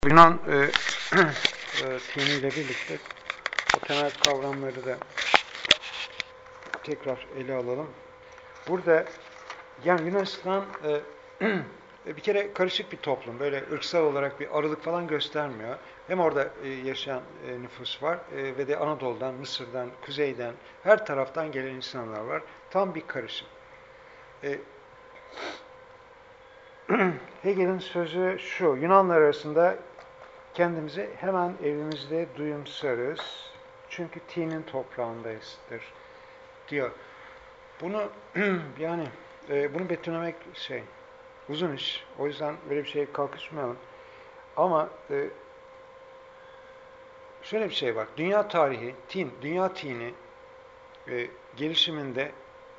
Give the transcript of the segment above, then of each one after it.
Yunan diniyle birlikte o temel kavramları da tekrar ele alalım. Burada yani Yunanistan bir kere karışık bir toplum. Böyle ırksal olarak bir arılık falan göstermiyor. Hem orada yaşayan nüfus var ve de Anadolu'dan, Mısır'dan, Kuzey'den, her taraftan gelen insanlar var. Tam bir karışım. Hegel'in sözü şu: Yunanlar arasında kendimizi hemen evimizde duyumsarız. Çünkü T'nin toprağındayızdır diyor. Bunu yani bunu betimlemek uzun iş. O yüzden böyle bir şeye kalkışmayalım. Ama şöyle bir şey var. Dünya tarihi, dünya tini gelişiminde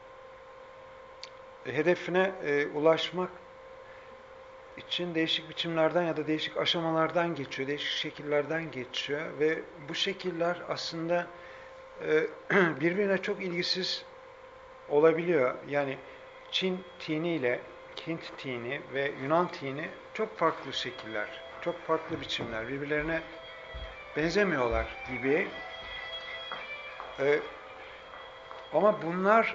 hedefine ulaşmak için değişik biçimlerden ya da değişik aşamalardan geçiyor, değişik şekillerden geçiyor ve bu şekiller aslında birbirine çok ilgisiz olabiliyor. Yani Çin tini ile Hint tini ve Yunan tini çok farklı şekiller, çok farklı biçimler, birbirlerine benzemiyorlar gibi. Ama bunlar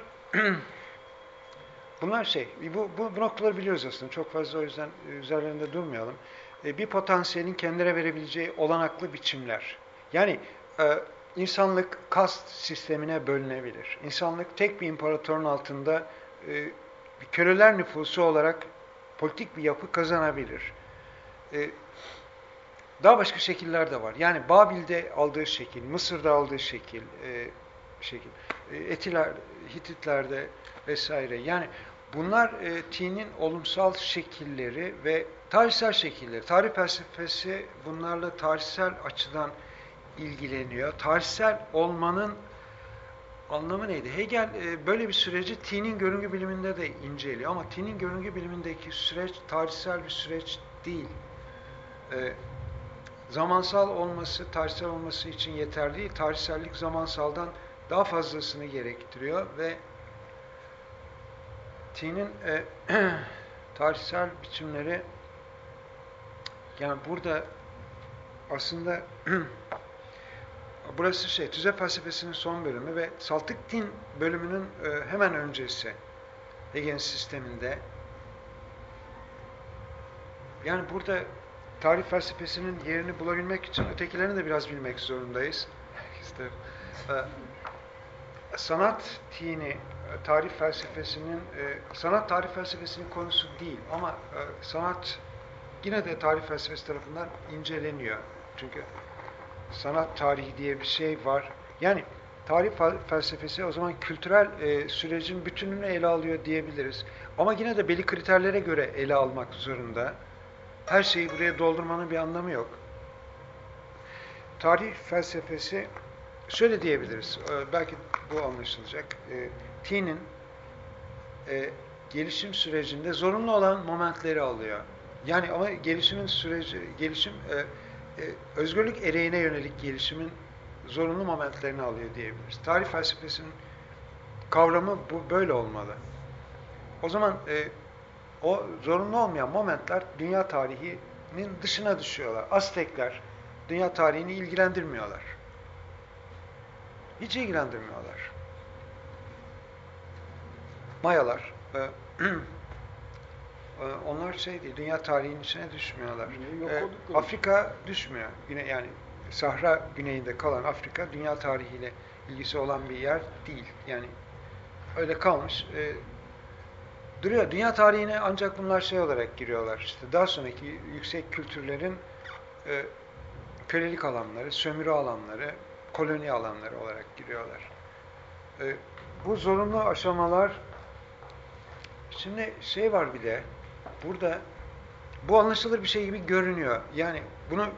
bu noktaları biliyoruz aslında. Çok fazla o yüzden üzerlerinde durmayalım. Bir potansiyelin kendine verebileceği olanaklı biçimler. Yani insanlık kast sistemine bölünebilir. İnsanlık tek bir imparatorun altında bir köleler nüfusu olarak politik bir yapı kazanabilir. Daha başka şekiller de var. Yani Babil'de aldığı şekil, Mısır'da aldığı şekil, Hititler'de vesaire. Yani bunlar tinin olumsal şekilleri ve tarihsel şekilleri. Tarih felsefesi bunlarla tarihsel açıdan ilgileniyor. Tarihsel olmanın anlamı neydi? Hegel böyle bir süreci tinin görüngü biliminde de inceliyor. Ama tinin görüngü bilimindeki süreç tarihsel bir süreç değil. Zamansal olması, tarihsel olması için yeterli değil. Tarihsellik zamansaldan daha fazlasını gerektiriyor ve tinin tarihsel biçimleri, yani burada aslında burası tüze felsefesinin son bölümü ve saltık din bölümünün hemen öncesi Hegel'in sisteminde. Yani burada tarih felsefesinin yerini bulabilmek için ötekilerini de biraz bilmek zorundayız. İşte, sanat tini, tarih felsefesinin, sanat tarih felsefesinin konusu değil ama sanat yine de tarih felsefesi tarafından inceleniyor. Çünkü sanat tarihi diye bir şey var. Yani tarih felsefesi o zaman kültürel sürecin bütününü ele alıyor diyebiliriz. Ama yine de belli kriterlere göre ele almak zorunda. Her şeyi buraya doldurmanın bir anlamı yok. Tarih felsefesi şöyle diyebiliriz, belki bu anlaşılacak. T'nin gelişim sürecinde zorunlu olan momentleri alıyor. Yani ama gelişim özgürlük ereğine yönelik gelişimin zorunlu momentlerini alıyor diyebiliriz. Tarih felsefesinin kavramı bu böyle olmalı. O zaman o zorunlu olmayan momentler dünya tarihinin dışına düşüyorlar. Aztekler dünya tarihini ilgilendirmiyorlar. Hiç ilgilendirmiyorlar. Mayalar onlar değil, dünya tarihinin içine düşmüyorlar. Afrika düşmüyor. Yani Sahra güneyinde kalan Afrika dünya tarihiyle ilgisi olan bir yer değil. Yani öyle kalmış. Duruyor. Dünya tarihine ancak bunlar olarak giriyorlar. İşte daha sonraki yüksek kültürlerin kölelik alanları, sömürü alanları, koloni alanları olarak giriyorlar. Bu zorunlu aşamalar. Şimdi var bir de burada bu anlaşılır bir şey gibi görünüyor. Yani bunu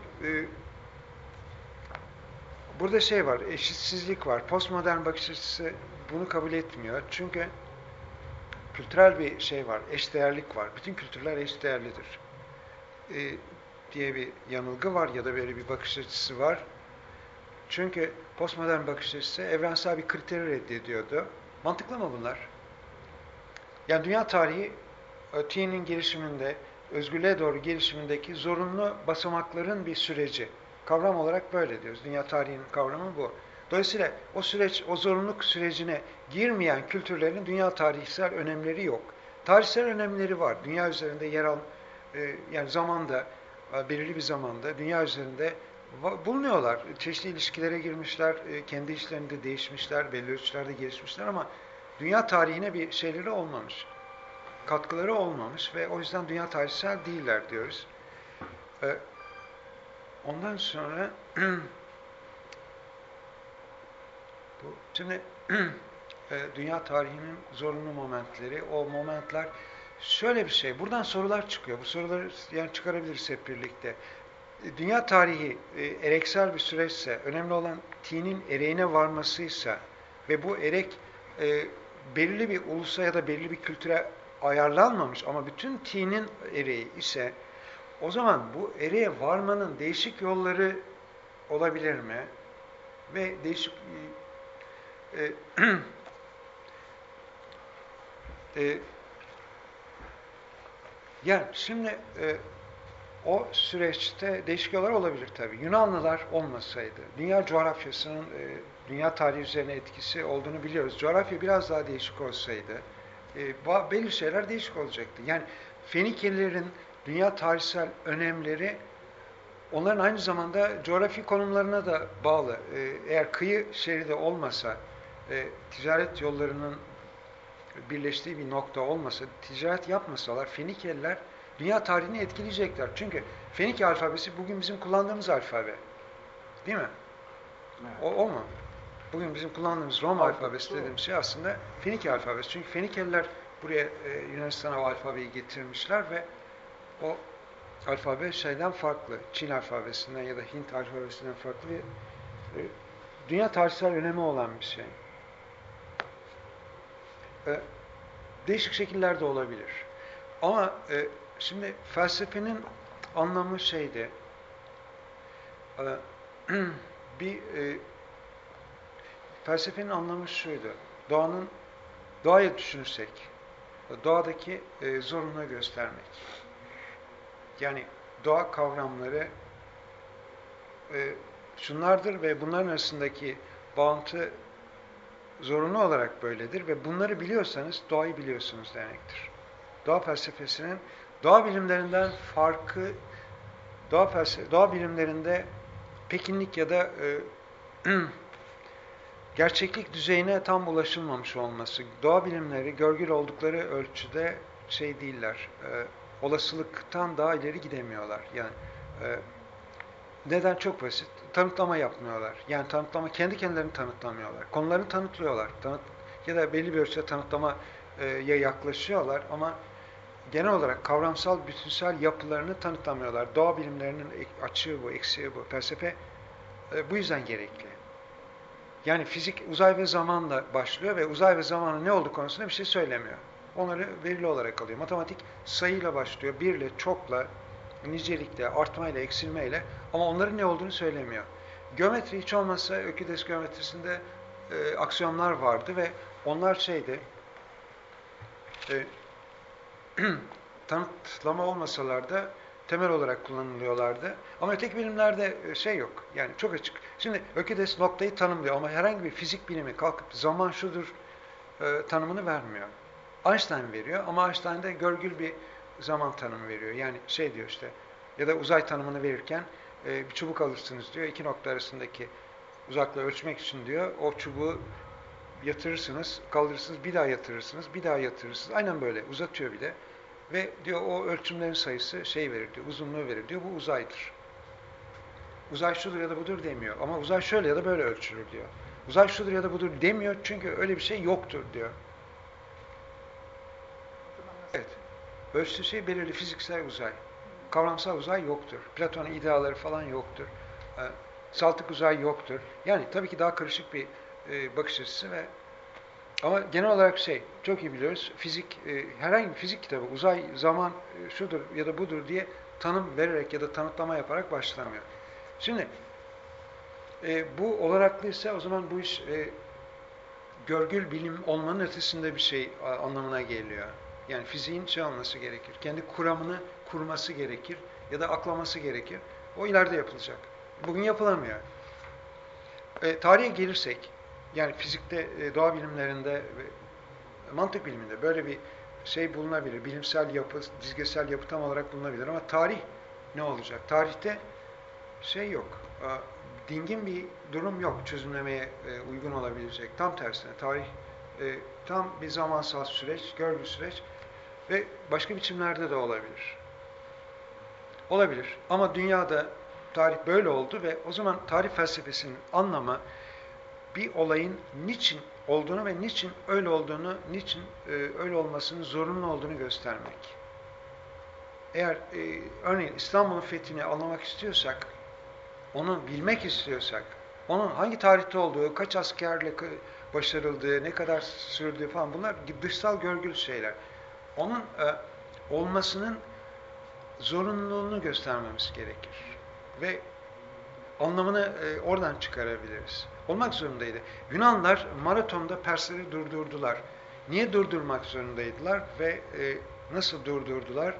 burada var, eşitsizlik var. Postmodern bakış açısı bunu kabul etmiyor. Çünkü kültürel bir var, eşdeğerlik var. Bütün kültürler eşdeğerlidir diye bir yanılgı var ya da böyle bir bakış açısı var. Çünkü postmodern bakış açısı evrensel bir kriteri reddediyordu. Mantıklı mı bunlar? Yani dünya tarihi T'nin gelişiminde özgürlüğe doğru gelişimindeki zorunlu basamakların bir süreci. Kavram olarak böyle diyoruz. Dünya tarihinin kavramı bu. Dolayısıyla o süreç, o zorunluluk sürecine girmeyen kültürlerin dünya tarihsel önemleri yok. Tarihsel önemleri var. Dünya üzerinde yer al, yani zamanda, belirli bir zamanda dünya üzerinde bulunuyorlar. Çeşitli ilişkilere girmişler, kendi işlerinde değişmişler, belli ölçülerde gelişmişler ama dünya tarihine bir şeyleri olmamış. Katkıları olmamış ve o yüzden dünya tarihsel değiller diyoruz. Ondan sonra şimdi dünya tarihinin zorunlu momentleri, o momentler şöyle bir şey. Buradan sorular çıkıyor. Bu soruları yani çıkarabiliriz hep birlikte. Dünya tarihi ereksel bir süreçse, önemli olan T'nin ereğine varmasıysa ve bu erek belirli bir ulusa ya da belirli bir kültüre ayarlanmamış ama bütün T'nin ereği ise o zaman bu ereğe varmanın değişik yolları olabilir mi? Ve değişik yani şimdi o süreçte değişik yollar olabilir tabii. Yunanlılar olmasaydı, dünya coğrafyasının dünya tarihi üzerine etkisi olduğunu biliyoruz. Coğrafya biraz daha değişik olsaydı, belli şeyler değişik olacaktı. Yani Fenikelilerin dünya tarihsel önemleri, onların aynı zamanda coğrafi konumlarına da bağlı. Eğer kıyı şeridi olmasa, ticaret yollarının birleştiği bir nokta olmasa, ticaret yapmasalar Fenikeliler dünya tarihini etkileyecekler. Çünkü Fenike alfabesi bugün bizim kullandığımız alfabe. Değil mi? Evet. O mu? Bugün bizim kullandığımız Roma alfabesi dediğimiz şey aslında Fenike alfabesi. Çünkü Fenikeliler buraya Yunanistan'a o alfabeyi getirmişler ve o alfabe şeyden farklı. Çin alfabesinden ya da Hint alfabesinden farklı bir dünya tarihsel önemi olan bir şey. Değişik şekillerde olabilir. Ama şimdi felsefenin anlamı şeydi, felsefenin anlamı şuydu, doğayı düşünürsek, doğadaki zorunlu göstermek. Yani doğa kavramları şunlardır ve bunların arasındaki bağıntı zorunlu olarak böyledir ve bunları biliyorsanız doğayı biliyorsunuz demektir. Doğa felsefesinin doğa bilimlerinden farkı, doğa bilimlerinde pekinlik ya da gerçeklik düzeyine tam ulaşılmamış olması. Doğa bilimleri görgül oldukları ölçüde şey değiller, olasılıktan daha ileri gidemiyorlar. Yani neden? Çok basit. Tanıtlama yapmıyorlar. Yani kendi kendilerini tanıtlamıyorlar. Konularını tanıtlıyorlar. Ya da belli bir ölçüde tanıtlamaya yaklaşıyorlar ama genel olarak kavramsal, bütünsel yapılarını tanıtlamıyorlar. Doğa bilimlerinin açığı bu, eksiği bu. Felsefe bu yüzden gerekli. Yani fizik uzay ve zamanla başlıyor ve uzay ve zamanın ne olduğu konusunda bir şey söylemiyor. Onları verili olarak alıyor. Matematik sayıyla başlıyor. Birle, çokla, nicelikle, artmayla, eksilmeyle ama onların ne olduğunu söylemiyor. Geometri hiç olmazsa Öküdes geometrisinde aksiyonlar vardı ve onlar tanıtlama olmasalar da temel olarak kullanılıyorlardı. Ama öteki bilimlerde şey yok. Yani çok açık. Şimdi Öküdes noktayı tanımlıyor ama herhangi bir fizik bilimi kalkıp zaman şudur tanımını vermiyor. Einstein veriyor ama Einstein de görgül bir zaman tanımı veriyor. Yani şey diyor işte ya da uzay tanımını verirken bir çubuk alırsınız diyor. İki nokta arasındaki uzaklığı ölçmek için diyor. O çubuğu yatırırsınız, kaldırırsınız, bir daha yatırırsınız, bir daha yatırırsınız. Aynen böyle uzatıyor bir de. Ve diyor o ölçümlerin sayısı şey verir diyor, uzunluğu verir diyor. Bu uzaydır. Uzay şudur ya da budur demiyor. Ama uzay şöyle ya da böyle ölçülür diyor. Uzay şudur ya da budur demiyor çünkü öyle bir şey yoktur diyor. Evet. Ölçtüğü şey belirli fiziksel uzay. Kavramsal uzay yoktur. Platon'un ideaları falan yoktur. Saltık uzay yoktur. Yani tabii ki daha karışık bir bakış açısı ama genel olarak çok iyi biliyoruz. Fizik, herhangi bir fizik kitabı uzay, zaman şudur ya da budur diye tanım vererek ya da tanıtlama yaparak başlamıyor. Şimdi bu olanaklıysa o zaman bu iş görgül bilim olmanın ötesinde bir şey anlamına geliyor. Yani fiziğin şey olması gerekir. Kendi kuramını kurması gerekir ya da aklaması gerekir. O ileride yapılacak. Bugün yapılamıyor. Tarihe gelirsek, yani fizikte, doğa bilimlerinde ve mantık biliminde böyle bir şey bulunabilir. Bilimsel yapı, dizgesel yapı tam olarak bulunabilir. Ama tarih ne olacak? Tarihte şey yok. Dingin bir durum yok çözümlemeye uygun olabilecek. Tam tersine tarih tam bir zamansal süreç, görgü süreç ve başka biçimlerde de olabilir. Olabilir. Ama dünyada tarih böyle oldu ve o zaman tarih felsefesinin anlamı bir olayın niçin olduğunu ve niçin öyle olduğunu, niçin öyle olmasının zorunlu olduğunu göstermek. Eğer örneğin İstanbul'un fethini anlamak istiyorsak, onu bilmek istiyorsak, onun hangi tarihte olduğu, kaç askerle başarıldığı, ne kadar sürdüğü falan bunlar dışsal görgülü şeyler. Onun olmasının zorunluluğunu göstermemiz gerekir. Ve anlamını oradan çıkarabiliriz. Olmak zorundaydı. Yunanlılar maratonda Persleri durdurdular. Niye durdurmak zorundaydılar ve nasıl durdurdular?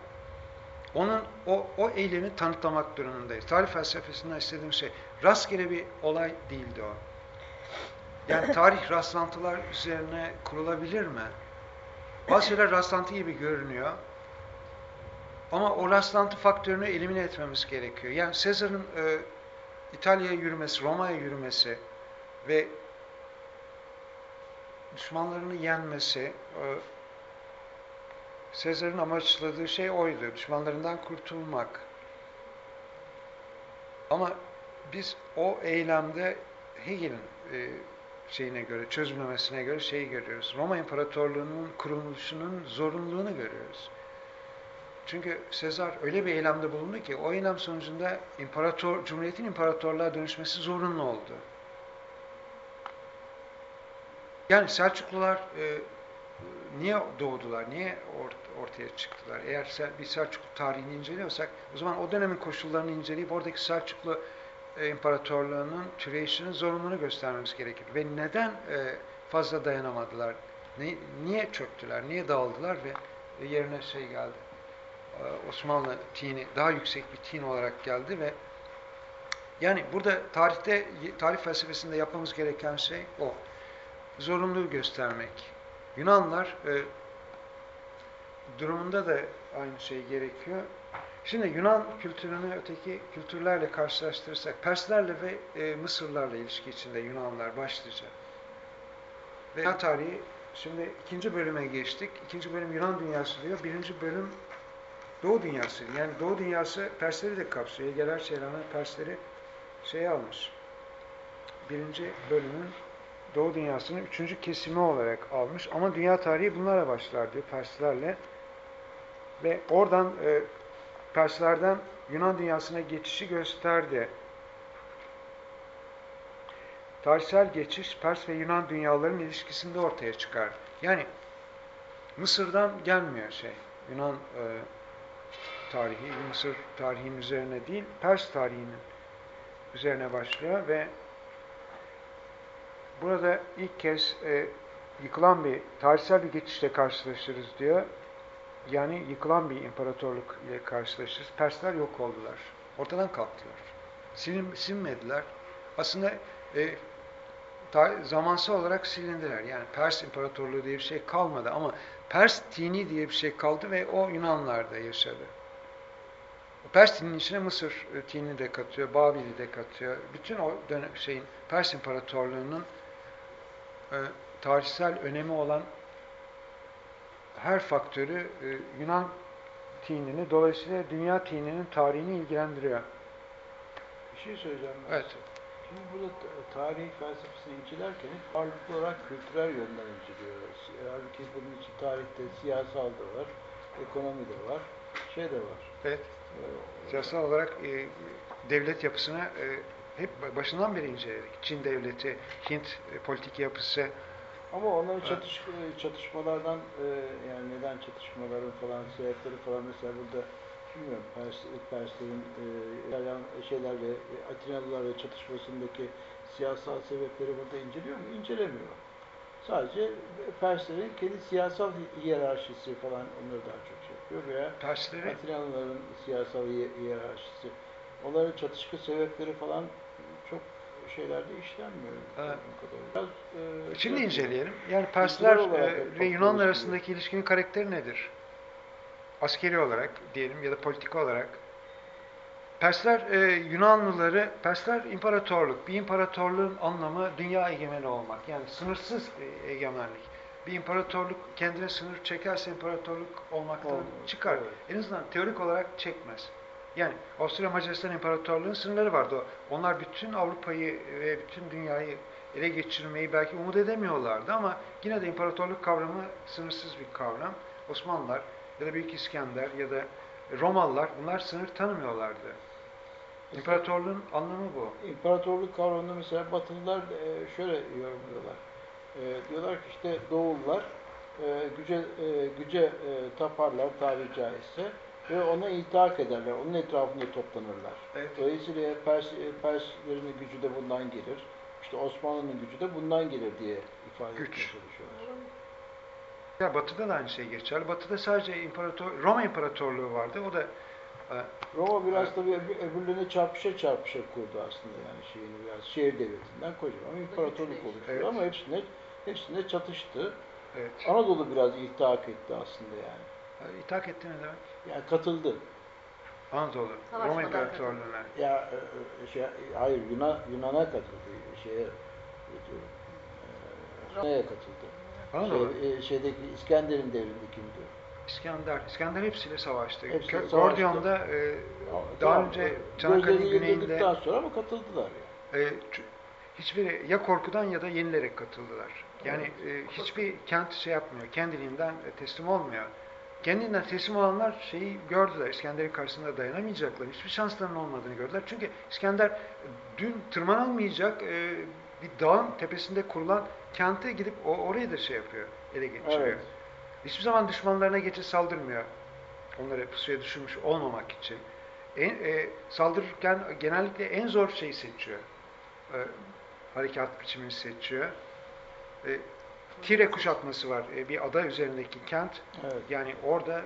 O eylemi tanıtlamak durumundayız. Tarih felsefesinden istediğim şey rastgele bir olay değildi o. Yani tarih rastlantılar üzerine kurulabilir mi? Bazı şeyler rastlantı gibi görünüyor. Ama o rastlantı faktörünü elimine etmemiz gerekiyor. Yani Sezar'ın İtalya'ya yürümesi, Roma'ya yürümesi ve düşmanlarını yenmesi, Sezar'ın amaçladığı şey oydu. Düşmanlarından kurtulmak. Ama biz o eylemde Hegel'in şeyine göre, çözümlemesine göre şeyi görüyoruz. Roma İmparatorluğu'nun kuruluşunun zorunluluğunu görüyoruz. Çünkü Sezar öyle bir eylemde bulundu ki o eylem sonucunda Cumhuriyet'in imparatorluğa dönüşmesi zorunlu oldu. Yani Selçuklular niye doğdular, niye ortaya çıktılar? Eğer bir Selçuklu tarihini inceliyorsak, o zaman o dönemin koşullarını inceleyip oradaki Selçuklu İmparatorluğu'nun türeyişinin zorunluluğunu göstermemiz gerekir. Ve neden fazla dayanamadılar? Niye çöktüler, niye dağıldılar ve yerine şey geldi? Osmanlı tini, daha yüksek bir tin olarak geldi ve yani burada tarih felsefesinde yapmamız gereken şey o. Zorunluluğu göstermek. Yunanlılar durumunda da aynı şey gerekiyor. Şimdi Yunan kültürünü öteki kültürlerle karşılaştırırsak, Perslerle ve Mısırlarla ilişki içinde Yunanlılar başlıca. Ve Yunan tarihi, şimdi ikinci bölüme geçtik. İkinci bölüm Yunan dünyası diyor. Birinci bölüm Doğu dünyası. Yani Doğu dünyası Persleri de kapsıyor. Hegeler Çeylan'a Persleri almış. Birinci bölümün Doğu dünyasının üçüncü kesimi olarak almış. Ama dünya tarihi bunlarla başlar diyor, Perslerle. Ve oradan Perslerden Yunan dünyasına geçişi gösterdi. Tarihsel geçiş Pers ve Yunan dünyaların ilişkisinde ortaya çıkar. Yani Mısır'dan gelmiyor Yunan tarihi, Mısır tarihinin üzerine değil, Pers tarihinin üzerine başlıyor ve burada ilk kez yıkılan bir, tarihsel bir geçişle karşılaşırız diyor. Yani yıkılan bir imparatorluk ile karşılaşırız. Persler yok oldular. Ortadan kalktılar. Silinmediler. Aslında zamansal olarak silindiler. Yani Pers İmparatorluğu diye bir şey kalmadı ama Pers dini diye bir şey kaldı ve o Yunanlarda yaşadı. Pers dininin içine Mısır dinini de katıyor, Babil'i de katıyor. Bütün o Pers İmparatorluğu'nun tarihsel önemi olan her faktörü Yunan dinini, dolayısıyla dünya dininin tarihini ilgilendiriyor. Bir şey söyleyeceğim ben. Evet. Şimdi burada tarih felsefesini incelerken hep ağırlıklı olarak kültürel yönden inceliyoruz. Halbuki bunun için tarihte siyasal da var, ekonomi de var, şey de var. Evet. Siyasal olarak devlet yapısını hep başından beri inceledik. Çin devleti, Hint politik yapısı. Ama onların çatışmalardan yani neden çatışmaların falan sebepleri falan mesela burada bilmiyorum Perslerin İtalyan şeylerle Atinalılarla çatışmasındaki siyasal sebepleri burada inceliyor mu? İncelemiyor. Sadece Perslerin kendi siyasal hiyerarşisi falan onları daha çok şey yapıyor veya Persleri Atinalıların siyasal hiyerarşisi. Onların çatışkı sebepleri falan çok şeylerde işlenmiyor. Biraz, şimdi inceleyelim. Yani kültürel Persler olarak ve Yunanlar toplumumuz gibi. arasındaki ilişkinin karakteri nedir? Askeri olarak diyelim ya da politik olarak. Persler Persler imparatorluk. Bir imparatorluğun anlamı dünya egemeni olmak. Yani sınırsız egemenlik. Bir imparatorluk kendine sınır çekerse imparatorluk olmaktan çıkar. Evet. En azından teorik olarak çekmez. Yani Avusturya Macaristan İmparatorluğu'nun sınırları vardı. Onlar bütün Avrupa'yı ve bütün dünyayı ele geçirmeyi belki umut edemiyorlardı ama yine de imparatorluk kavramı sınırsız bir kavram. Osmanlılar ya da Büyük İskender ya da Romalılar bunlar sınır tanımıyorlardı. İmparatorluğun anlamı bu. İmparatorluk kavramını mesela Batılılar şöyle yorumluyorlar. Diyorlar ki işte Doğullar güce taparlar tabiri caizse ve ona iltihak ederler. Onun etrafında toplanırlar. Evet. Dolayısıyla Perslerin gücü de bundan gelir. İşte Osmanlı'nın gücü de bundan gelir diye ifade etmeye çalışıyorlar. Ya Batı'da da aynı şey geçerli. Batı'da sadece Roma İmparatorluğu vardı. O da Roma biraz tabii öbürlerine çarpışa kurdu aslında yani şeyini biraz şehir devletinden kocaman bir imparatorluk oluşturdu evet. ama hepsine çatıştı. Evet. Anadolu biraz iltihak etti aslında yani. İthak etti ne demek? Yani katıldı. Anadolu, Roma İmparatorluğu'na. Ya hayır Yunan'a katıldı. Roma'ya katıldı. Anadolu. Şeydeki İskender'in devrindeki diyor. İskender hepsiyle savaştı. Hepsiyle Gordion'da daha önce Çanakkale'nin güneyinde sonra ama katıldılar yani. Hiçbiri ya korkudan ya da yenilerek katıldılar. Yani hiçbir kent şey yapmıyor, kendiliğinden teslim olmuyor. Kendinden teslim olanlar şeyi gördüler, İskender'in karşısında dayanamayacaklar, hiçbir şanslarının olmadığını gördüler. Çünkü İskender dün tırmanılmayacak bir dağın tepesinde kurulan kente gidip orayı da şey yapıyor, ele geçiriyor. Evet. Hiçbir zaman düşmanlarına geçip saldırmıyor. Onları pusuya düşürmüş olmamak için. Saldırırken genellikle en zor şeyi seçiyor. Harekat biçimini seçiyor. Tire kuşatması var. Bir ada üzerindeki kent. Evet. Yani orada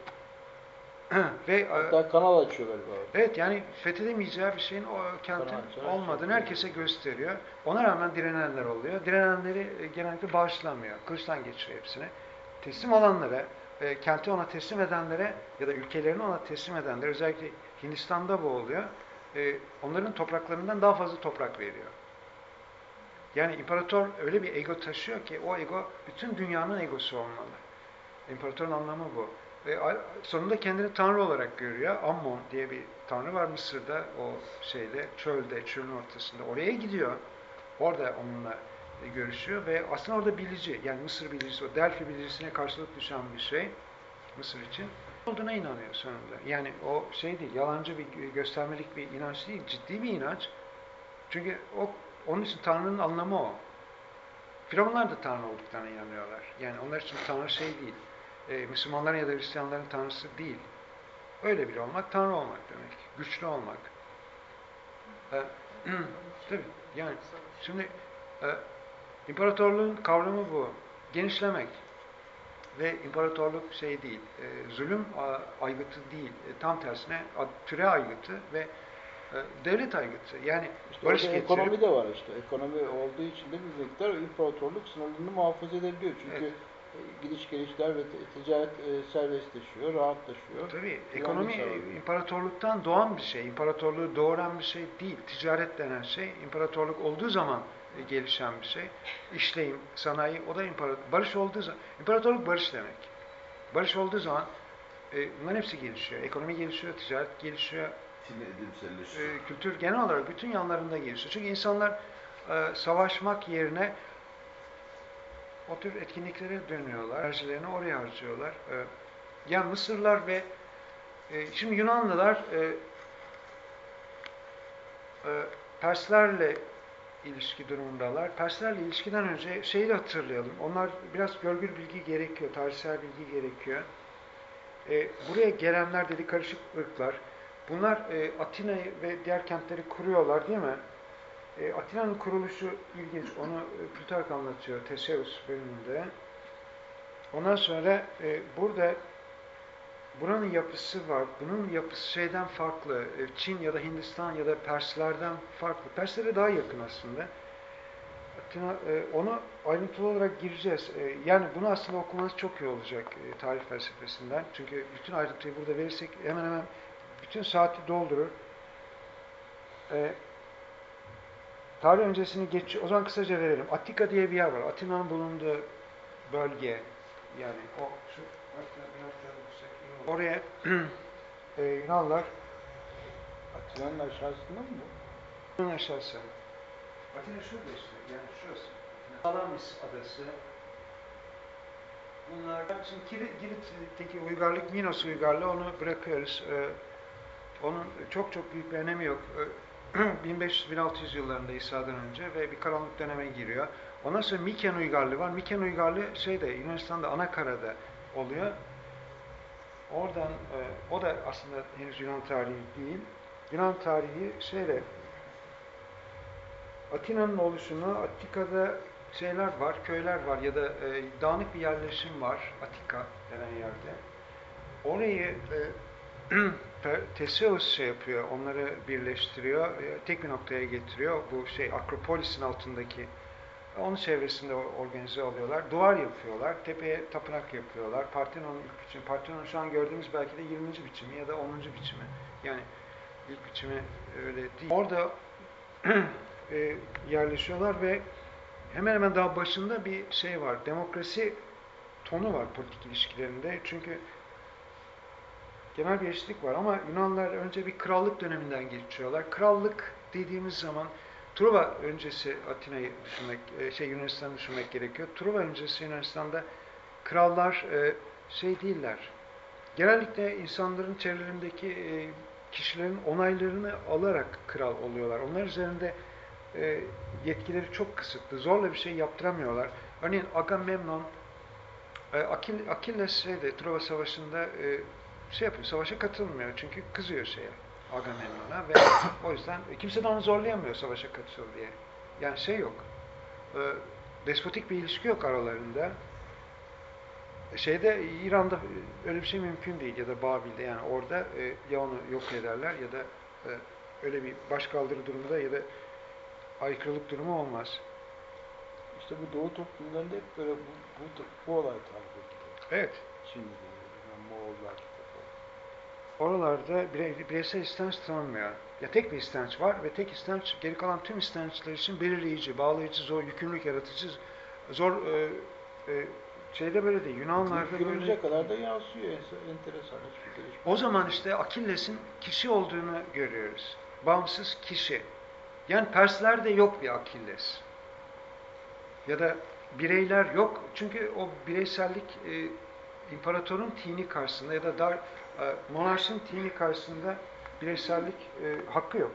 ve hatta kanal açıyor galiba. Evet yani fethedemeyeceği bir şeyin o kentin olmadığını herkese gösteriyor. Ona rağmen direnenler oluyor. Direnenleri genellikle bağışlamıyor. Kılıçtan geçiriyor hepsini. Teslim olanlara, kenti ona teslim edenlere ya da ülkelerini ona teslim edenlere, özellikle Hindistan'da bu oluyor. Onların topraklarından daha fazla toprak veriyor. Yani imparator öyle bir ego taşıyor ki o ego bütün dünyanın egosu olmalı. İmparatorun anlamı bu. Sonunda kendini tanrı olarak görüyor. Ammon diye bir tanrı var Mısır'da, o çölün ortasında. Oraya gidiyor. Orada onunla görüşüyor ve aslında orada bilici, yani Mısır bilicisi, o Delphi bilicisine karşılık düşen bir şey Mısır için olduğuna inanıyor sonunda. Yani o şey değil, yalancı bir göstermelik bir inanç değil, ciddi bir inanç. Çünkü onun için Tanrı'nın anlamı o. Firavunlar da Tanrı olduklarına inanıyorlar. Yani onlar için Tanrı şey değil. Müslümanların ya da Hristiyanların Tanrısı değil. Öyle biri olmak, Tanrı olmak demek. Güçlü olmak. Tabii yani şimdi imparatorluğun kavramı bu. Genişlemek. Ve imparatorluk şey değil, zulüm aygıtı değil. Tam tersine türe aygıtı ve devlet aygıtı. Yani İşte barış getirip... Ekonomi de var işte. Ekonomi olduğu için de bir miktar imparatorluk sınırlarını muhafaza edebiliyor. Çünkü gidiş gelişler ve ticaret serbestleşiyor, rahatlaşıyor. Tabii ekonomi imparatorluktan doğan bir şey. İmparatorluğu doğuran bir şey değil. Ticaret denen şey imparatorluk olduğu zaman gelişen bir şey. İşleyim, sanayi, o da barış olduğu zaman. İmparatorluk barış demek. Barış olduğu zaman bunların hepsi gelişiyor. Ekonomi gelişiyor, ticaret gelişiyor. Kültür genel olarak bütün yanlarında gelişiyor. Çünkü insanlar savaşmak yerine o tür etkinliklere dönüyorlar. Enerjilerini oraya harcıyorlar. Yani Mısırlılar ve şimdi Yunanlılar Perslerle ilişki durumundalar. Perslerle ilişkiden önce şeyi de hatırlayalım. Onlar biraz görgül bilgi gerekiyor, tarihsel bilgi gerekiyor. Buraya gelenler dedi karışık ırklar. Bunlar Atina'yı ve diğer kentleri kuruyorlar değil mi? Atina'nın kuruluşu ilginç. Onu Plutark anlatıyor Theseus bölümünde. Ondan sonra buranın yapısı var. Bunun yapısı şeyden farklı. Çin ya da Hindistan ya da Perslerden farklı. Perslere daha yakın aslında. Atina, onu ayrıntılı olarak gireceğiz. Yani bunu aslında okumanız çok iyi olacak tarih felsefesinden. Çünkü bütün ayrıntıyı burada verirsek hemen hemen bütün saati doldurur. Tarih öncesini o zaman kısaca verelim. Attika diye bir yer var. Atina'nın bulunduğu bölge. Yani oraya Yunanlar Atina'nın aşağısında mı bu? Atina'nın aşağısı. Atina şurada işte. Yani şurası. Salamis adası. Bunlar şimdi Girit'teki uygarlık, Minos uygarlığı onu bırakıyoruz. Onun çok çok büyük bir önemi yok. 1500-1600 yıllarında İsa'dan önce ve bir karanlık döneme giriyor. Ondan sonra Miken uygarlığı var. Miken uygarlığı Yunanistan'da Anakara'da oluyor. Oradan o da aslında henüz Yunan tarihi değil. Yunan tarihi Atina'nın oluşunu, Attika'da var, köyler var ya da dağınık bir yerleşim var Attika denen yerde. Orayı Theseus yapıyor, onları birleştiriyor, tek bir noktaya getiriyor. Bu Akropolis'in altındaki, onun çevresinde organize oluyorlar. Duvar yapıyorlar, tepeye tapınak yapıyorlar. Partenon'un ilk biçimi, Parthenon şu an gördüğümüz belki de 20. biçimi ya da 10. biçimi. Yani ilk biçimi öyle değil. Orada yerleşiyorlar ve hemen hemen daha başında bir var. Demokrasi tonu var politik ilişkilerinde. Çünkü genel bir eşitlik var ama Yunanlar önce bir krallık döneminden geçiyorlar. Krallık dediğimiz zaman Truva öncesi Atina'yı düşünmek, Yunanistan'ı düşünmek gerekiyor. Truva öncesi Yunanistan'da krallar değiller. Genellikle insanların çevrelerindeki kişilerin onaylarını alarak kral oluyorlar. Onlar üzerinde yetkileri çok kısıtlı. Zorla bir şey yaptıramıyorlar. Örneğin Agamemnon, Akilles Truva Savaşı'nda savaşa katılmıyor. Çünkü kızıyor Agamemnon'a ve o yüzden kimse de onu zorlayamıyor savaşa katıl diye. Yani yok. Despotik bir ilişki yok aralarında. İran'da öyle bir şey mümkün değil ya da Babil'de yani orada ya onu yok ederler ya da öyle bir başkaldırı durumunda ya da aykırılık durumu olmaz. İşte bu Doğu toplumlarında hep böyle bu olay takip ediliyor. Evet. Şimdi Moğollar. Oralarda bireysel istenç tanınmıyor. Ya tek bir istenç var ve tek istenç geri kalan tüm istençler için belirleyici, bağlayıcı, zor, yükümlülük yaratıcı, zor böyle değil. Yunanlarda günümüze kadar da yansıyor. Enteresan hiçbir gelişme. O zaman Akilles'in kişi olduğunu görüyoruz. Bağımsız kişi. Yani Perslerde yok bir Akilles. Ya da bireyler yok. Çünkü o bireysellik imparatorun tini karşısında ya da monarşinin tini karşısında bireysellik hakkı yok.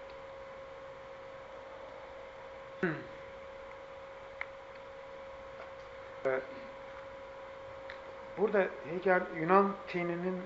Burada Hegel Yunan tininin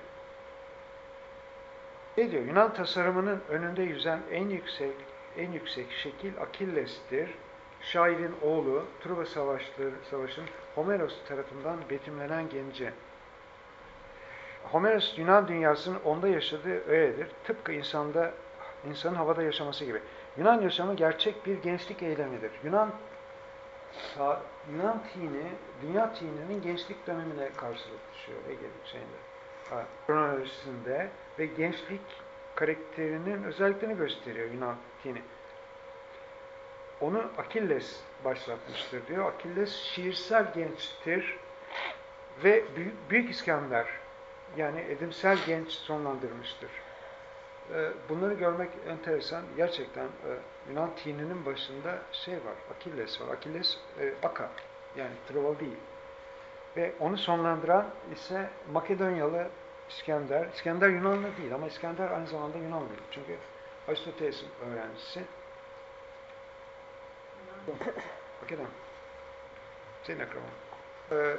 diyor? Yunan tasarımının önünde yüzen en yüksek şekil Akilles'tir. Şairin oğlu, Truva Savaşı'nın Homeros tarafından betimlenen genci. Homeros Yunan dünyasının onda yaşadığı öğedir. Tıpkı insanın havada yaşaması gibi. Yunan yaşamı gerçek bir gençlik eylemidir. Yunan tini, dünya tininin gençlik dönemine karşılık düşüyor Hegel'in kronolojisinde ve gençlik karakterinin özelliklerini gösteriyor Yunan tini. Onu Akilles başlatmıştır diyor. Akilles şiirsel gençtir ve Büyük İskender yani edimsel genç sonlandırmıştır. Bunları görmek enteresan. Gerçekten Yunan tininin başında var. Akilles var. Akilles Aka. Yani Truva değil. Ve onu sonlandıran ise Makedonyalı İskender. İskender Yunanlı değil ama İskender aynı zamanda Yunanlı. Çünkü Aristoteles'in öğrencisi. Makedon. Senin akraban.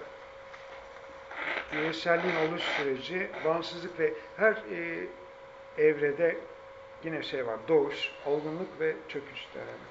Bireyselliğin oluş süreci, bağımsızlık ve her evrede yine şey var, doğuş, olgunluk ve çöküş dönemi.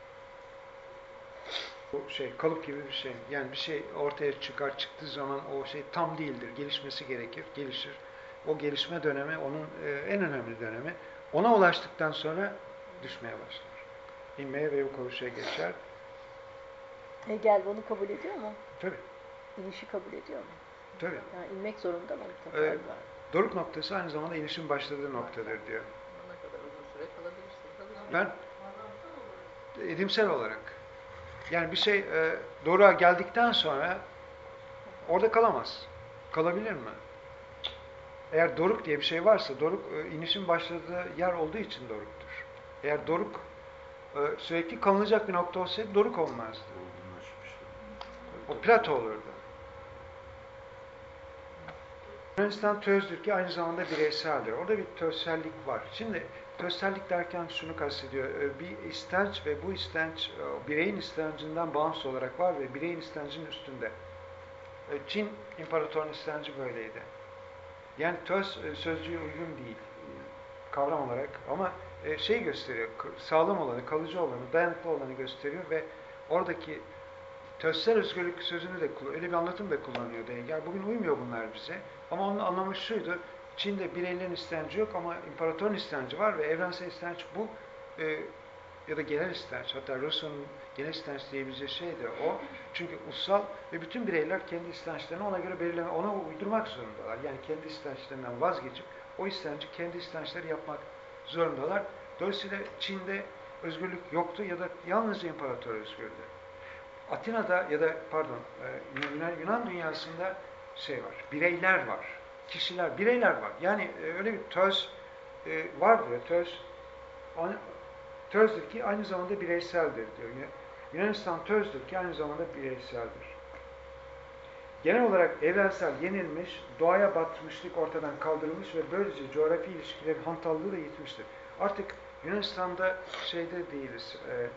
Bu şey, kalıp gibi bir şey. Yani bir şey ortaya çıktığı zaman o şey tam değildir. Gelişmesi gerekir, gelişir. O gelişme dönemi onun en önemli dönemi. Ona ulaştıktan sonra düşmeye başlar. İnmeye ve yok oluşa geçer. Hegel bunu kabul ediyor mu? Tabii. İnişi kabul ediyor mu? Tabii. Yani inmek zorunda mı mutlaka? Doruk noktası aynı zamanda inişin başladığı noktadır diyor. Ne kadar uzun süre kalabilirsin. Ben edimsel olarak yani bir şey doruğa geldikten sonra orada kalamaz. Kalabilir mi? Eğer doruk diye bir şey varsa doruk inişin başladığı yer olduğu için doruktur. Eğer doruk sürekli kalınacak bir nokta olsaydı doruk olmazdı. O plato olurdu. Yunanistan tözdür ki aynı zamanda bireyseldir. Orada bir tözsellik var. Şimdi tözsellik derken şunu kastediyor. Bir istenç ve bu istenç bireyin istencinden bağımsız olarak var ve bireyin istencinin üstünde. Çin imparatorun istenci böyleydi. Yani töz sözcüğe uygun değil kavram olarak ama şey gösteriyor, sağlam olanı, kalıcı olanı, dayanıklı olanı gösteriyor ve oradaki tözsel özgürlük sözünü de öyle bir anlatım da kullanıyordu Hegel. Bugün uymuyor bunlar bize. Ama onun anlamı şuydu, Çin'de bireylerin istenci yok ama imparatorun istenci var ve evrensel istenç bu ya da genel istenç, hatta Rousseau'nun genel istenç diyebileceği şey de o. Çünkü ussal ve bütün bireyler kendi istençlerini ona göre belirleme, ona uydurmak zorundalar. Yani kendi istençlerinden vazgeçip o istenci kendi istençleri yapmak zorundalar. Dolayısıyla Çin'de özgürlük yoktu ya da yalnızca imparator özgürdü. Atina'da ya da pardon Yunan dünyasında şey var, bireyler var, kişiler, bireyler var. Yani öyle bir töz vardır. Tözdür ki aynı zamanda bireyseldir diyor. Yunanistan tözdür ki aynı zamanda bireyseldir. Genel olarak evrensel yenilmiş, doğaya batmışlık ortadan kaldırılmış ve böylece coğrafi ilişkilerin hantallığı da yitmiştir. Artık Yunanistan'da şeyde değiliz,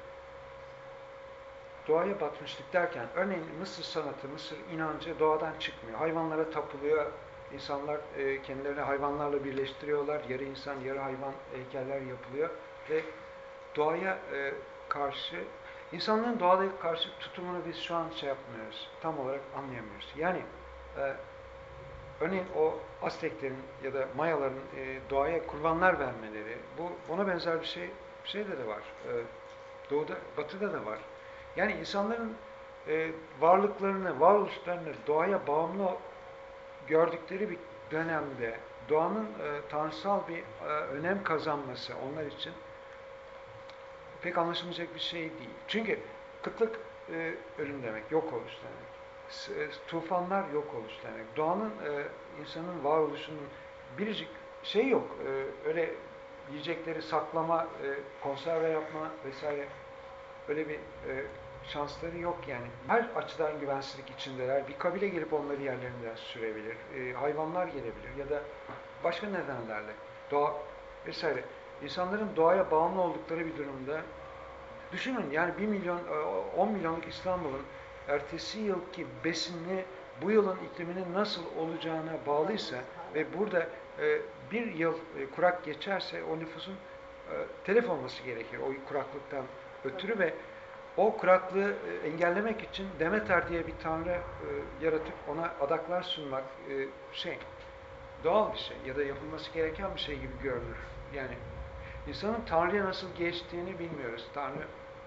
doğaya batmışlık derken, örneğin Mısır sanatı, Mısır inancı doğadan çıkmıyor. Hayvanlara tapılıyor, insanlar kendilerini hayvanlarla birleştiriyorlar, yarı insan, yarı hayvan heykeller yapılıyor ve doğaya karşı, insanların doğaya karşı tutumunu biz şu an şey yapmıyoruz, tam olarak anlayamıyoruz. Yani örneğin o Azteklerin ya da Mayaların doğaya kurbanlar vermeleri, buna benzer bir şeyde de var. Doğuda, batıda da var. Yani insanların varlıklarını, varoluşlarını doğaya bağımlı gördükleri bir dönemde doğanın tanrısal bir önem kazanması onlar için pek anlaşılmayacak bir şey değil. Çünkü kıtlık ölüm demek, yok oluş demek. Tufanlar yok oluş demek. Doğanın, insanın varoluşunun biricik şey yok. Öyle yiyecekleri saklama, konserve yapma vesaire öyle bir şansları yok yani. Her açıdan güvensizlik içindeler. Bir kabile gelip onları yerlerinden sürebilir. Hayvanlar gelebilir ya da başka nedenlerle. Doğa vesaire. İnsanların doğaya bağımlı oldukları bir durumda düşünün yani 1 milyon, 10 milyonluk İstanbul'un ertesi yılki besinini bu yılın ikliminin nasıl olacağına bağlıysa ve burada bir yıl kurak geçerse o nüfusun telef olması gerekir o kuraklıktan ötürü ve o kuraklığı engellemek için Demeter diye bir tanrı yaratıp ona adaklar sunmak doğal bir şey ya da yapılması gereken bir şey gibi görünür. Yani insanın Tanrı'ya nasıl geçtiğini bilmiyoruz. Tanrı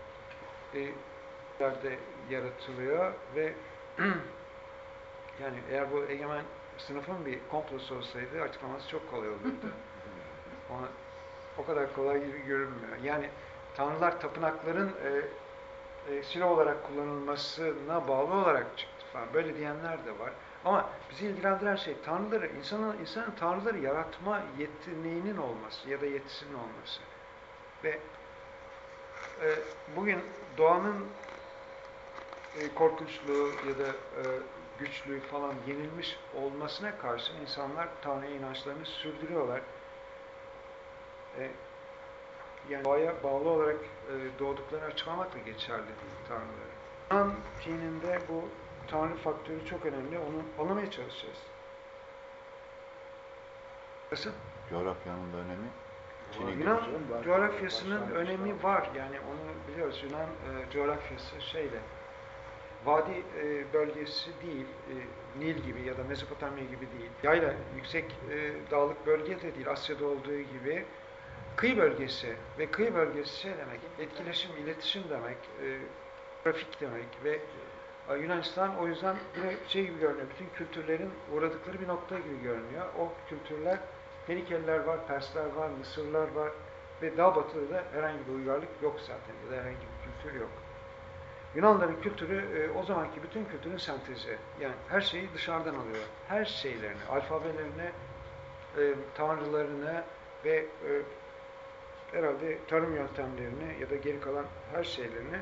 yerde yaratılıyor ve yani eğer bu egemen sınıfın bir komplosu olsaydı açıklaması çok kolay olurdu. Ona o kadar kolay gibi görünmüyor. Yani tanrılar tapınakların silah olarak kullanılmasına bağlı olarak çıktı falan. Böyle diyenler de var. Ama bizi ilgilendiren şey tanrıları, insanın tanrıları yaratma yeteneğinin olması ya da yetisinin olması. Ve bugün doğanın korkunçluğu ya da güçlüğü falan yenilmiş olmasına karşın insanlar Tanrı'ya inançlarını sürdürüyorlar. Yani doğaya bağlı olarak doğduklarını açıklamakla geçerli Tanrıları. Yunan dininde bu Tanrı faktörü çok önemli. Onu anlamaya çalışacağız. Nasıl? Coğrafyanın da önemi. Yunan coğrafyasının önemi var. Yani onu biliyoruz. Yunan coğrafyası şeyle, vadi bölgesi değil, Nil gibi ya da Mezopotamya gibi değil. Yayla, yüksek dağlık bölge de değil, Asya'da olduğu gibi. Kıyı bölgesi ve kıyı bölgesi şey demek, etkileşim, iletişim demek, trafik demek ve Yunanistan o yüzden yine şey gibi görünüyor, bütün kültürlerin uğradıkları bir nokta gibi görünüyor. O kültürler, Fenikeliler var, Persler var, Mısırlar var ve daha batıda da herhangi bir uygarlık yok zaten ya da herhangi bir kültür yok. Yunanların kültürü o zamanki bütün kültürün sentezi. Yani her şeyi dışarıdan alıyor. Her şeylerini, alfabelerini, tanrılarını ve herhalde tarım yöntemlerini ya da geri kalan her şeylerini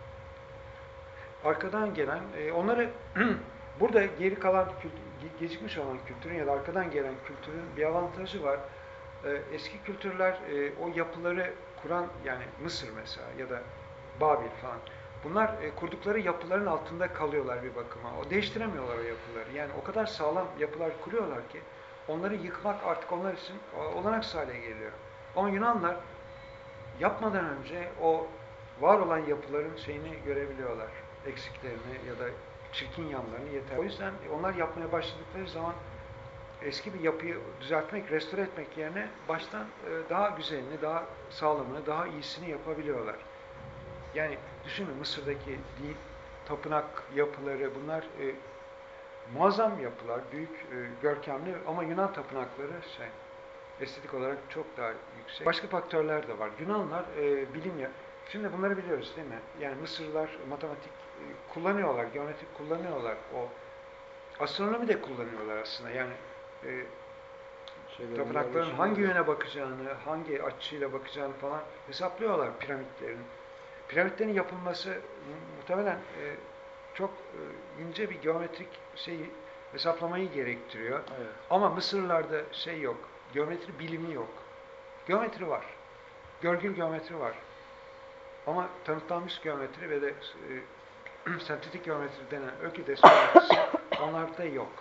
arkadan gelen, onları burada geri kalan, gecikmiş olan kültürün ya da arkadan gelen kültürün bir avantajı var. Eski kültürler o yapıları kuran, yani Mısır mesela ya da Babil falan, bunlar kurdukları yapıların altında kalıyorlar bir bakıma. O değiştiremiyorlar o yapıları. Yani o kadar sağlam yapılar kuruyorlar ki onları yıkmak artık onlar için olanaksız hale geliyor. Ama Yunanlar yapmadan önce o var olan yapıların şeyini görebiliyorlar. Eksiklerini ya da çirkin yanlarını yeter. O yüzden onlar yapmaya başladıkları zaman eski bir yapıyı düzeltmek, restore etmek yerine baştan daha güzelini, daha sağlamını, daha iyisini yapabiliyorlar. Yani düşünün Mısır'daki dil, tapınak yapıları, bunlar muazzam yapılar, büyük, görkemli ama Yunan tapınakları estetik olarak çok daha yüksek. Başka faktörler de var. Yunanlar bilim ya. Şimdi bunları biliyoruz değil mi? Yani Mısırlılar matematik kullanıyorlar, geometri kullanıyorlar. O astronomi de kullanıyorlar aslında. Yani tapınakların hangi yöne bakacağını, hangi açıyla bakacağını falan hesaplıyorlar piramitlerin. Piramitlerin yapılması muhtemelen çok ince bir geometrik hesaplamayı gerektiriyor. Evet. Ama Mısırlılarda şey yok. Geometri bilimi yok. Geometri var. Görgül geometri var. Ama tanıtlanmış geometri ve de sentetik geometri denen Öklides geometrisi onlarda yok.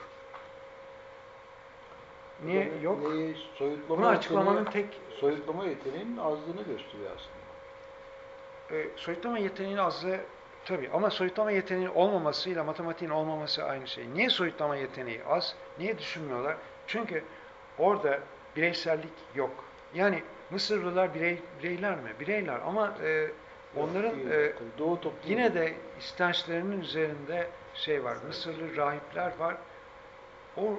Niye yok? Bunu açıklamanın tek... Soyutlama yeteneğinin azlığını gösteriyor aslında. Soyutlama yeteneğinin azlığı tabii ama soyutlama yeteneğinin olmamasıyla matematiğin olmaması aynı şey. Niye soyutlama yeteneği az? Niye düşünmüyorlar? Çünkü orada bireysellik yok. Yani Mısırlılar bireyler mi? Bireyler ama onların yine de istençlerinin üzerinde şey var. Mısırlı rahipler var. O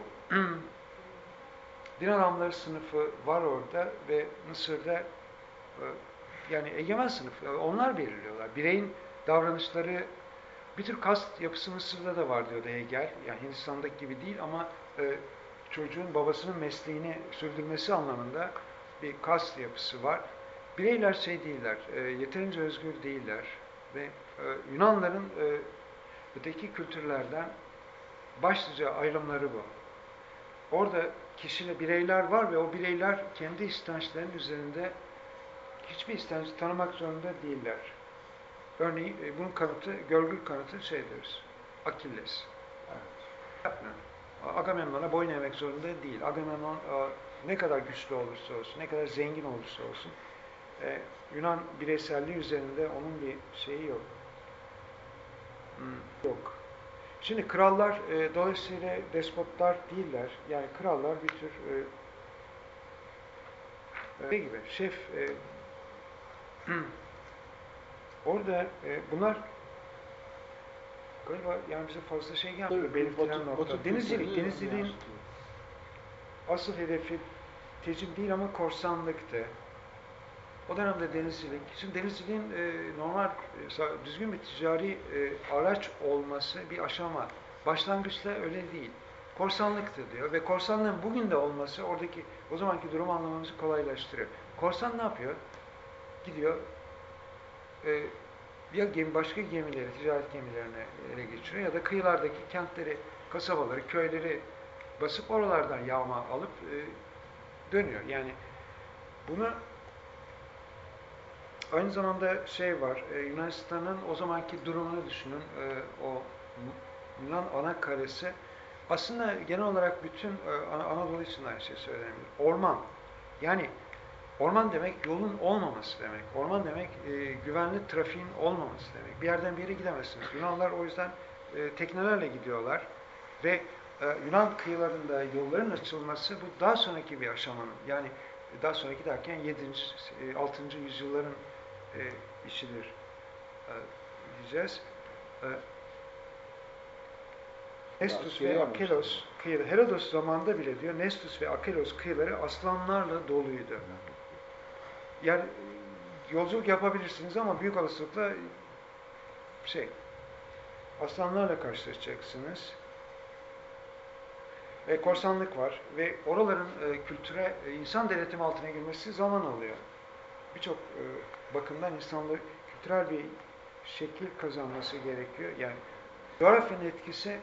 din adamları sınıfı var orada ve Mısır'da yani egemen sınıf. Onlar belirliyorlar. Bireyin davranışları, bir tür kast yapısı Mısır'da da var diyor Hegel. Yani Hindistan'daki gibi değil ama çocuğun babasının mesleğini sürdürmesi anlamında bir kast yapısı var. Bireyler şey değiller, yeterince özgür değiller ve Yunanların öteki kültürlerden başlıca ayrımları bu. Orada kişiyle bireyler var ve o bireyler kendi istençlerinin üzerinde hiçbir istenci tanımak zorunda değiller. Örneğin bunun kanıtı, görgül kanıtı şeydir, Akilles. Evet. Agamemnon'a boyun eğmek zorunda değil. Agamemnon ne kadar güçlü olursa olsun, ne kadar zengin olursa olsun, Yunan bireyselliği üzerinde onun bir şeyi yok. Yok. Şimdi krallar dolayısıyla despotlar değiller. Yani krallar bir tür gibi, şef orada bunlar galiba yani bize fazla şey gelmiyor. Belirtilen nokta. Denizciliğin asıl hedefi tecim değil ama korsanlıktı. O dönemde denizcilik. Şimdi denizciliğin normal, düzgün bir ticari araç olması bir aşama. Başlangıçta öyle değil. Korsanlıktı diyor ve korsanlığın bugün de olması oradaki o zamanki durumu anlamamızı kolaylaştırıyor. Korsan ne yapıyor? Gidiyor ya başka gemileri, ticaret gemilerine ele geçiriyor ya da kıyılardaki kentleri, kasabaları, köyleri basıp oralardan yağma alıp dönüyor. Yani bunu aynı zamanda şey var, Yunanistan'ın o zamanki durumunu düşünün, o Yunan ana karesi aslında genel olarak bütün Anadolu için aynı şey söylenebilir. Orman. Yani Orman demek yolun olmaması demek. Orman demek güvenli trafiğin olmaması demek. Bir yerden bir yere gidemezsiniz. Yunanlılar o yüzden teknelerle gidiyorlar ve Yunan kıyılarında yolların açılması bu daha sonraki bir aşamanın, yani daha sonraki derken 7. 6. yüzyılların işidir diyeceğiz. Nestus ve Akelos kıyıları, Herodos zamanında bile diyor, Nestus ve Akelos kıyıları aslanlarla doluydu. Yani yolculuk yapabilirsiniz ama büyük olasılıkla aslanlarla karşılaşacaksınız. Korsanlık var ve oraların kültüre, insan denetimi altına girmesi zaman alıyor. Birçok bakımdan insanlığı kültürel bir şekil kazanması gerekiyor. Yani coğrafyanın etkisi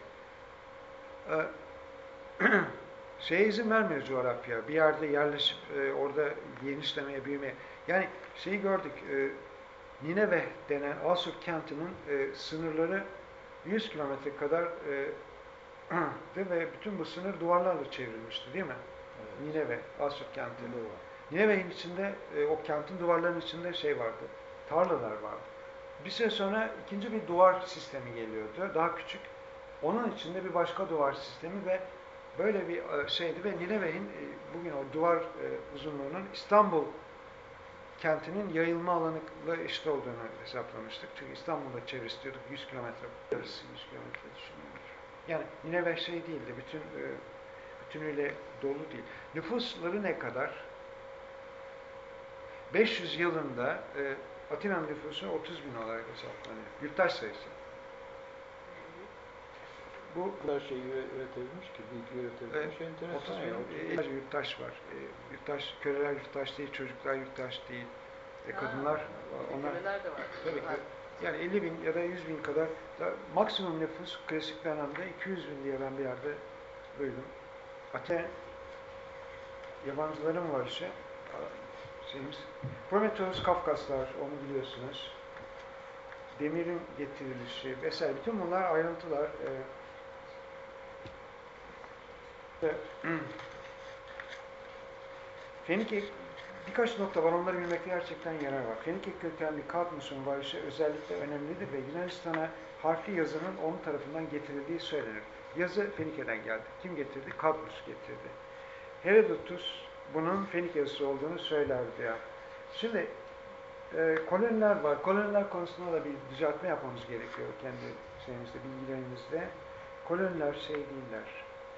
şeye izin vermiyor coğrafya. Bir yerde yerleşip orada genişlemeye, büyümeye. Yani şeyi gördük, Nineve denen Asur kentinin sınırları 100 kilometre kadar ve bütün bu sınır duvarlarla çevrilmişti, değil mi? Evet. Nineve, Asur kenti. Nineve'nin içinde, o kentin duvarlarının içinde vardı, tarlalar vardı. Bir süre sonra ikinci bir duvar sistemi geliyordu, daha küçük. Onun içinde bir başka duvar sistemi ve böyle bir şeydi ve Nineve'nin bugün o duvar uzunluğunun İstanbul kentinin yayılma alanıyla eşit olduğunu hesaplamıştık. Çünkü İstanbul'da çevresi diyorduk 100 kilometre, yarısı 100 kilometre düşünüyoruz. Yani Nineve değildi, bütünüyle dolu değil. Nüfusları ne kadar? 500 yılında Atina'nın nüfusu 30 bin olarak hesaplanıyor. Yurttaş sayısı. Bu kadar şey üretilmiş ki, bilgi üretilmiş, enteresan. 30 bin yurttaş var. Köleler yurttaş değil, çocuklar yurttaş değil. Kadınlar, onlar... Köleler de var. Tabii ki. Yani 50 bin ya da 100 bin kadar, maksimum nüfus klasik dönemde 200 bin diye ben bir yerde duydum. Atina, yabancıların var Prometheus, Kafkaslar, onu biliyorsunuz. Demirin getirilişi vesaire. Bütün bunlar ayrıntılar. Fenike, birkaç nokta var, onları bilmekte gerçekten yarar var. Fenike kökenli Kadmus'un varışı özellikle önemlidir ve Yunanistan'a harfli yazının onun tarafından getirildiği söylenir. Yazı Fenike'den geldi. Kim getirdi? Kadmus getirdi. Herodotus bunun Fenike yazısı olduğunu söylerdi ya. Şimdi koloniler var. Koloniler konusunda da bir düzeltme yapmamız gerekiyor kendi bilgilerimizde. Koloniler değiller.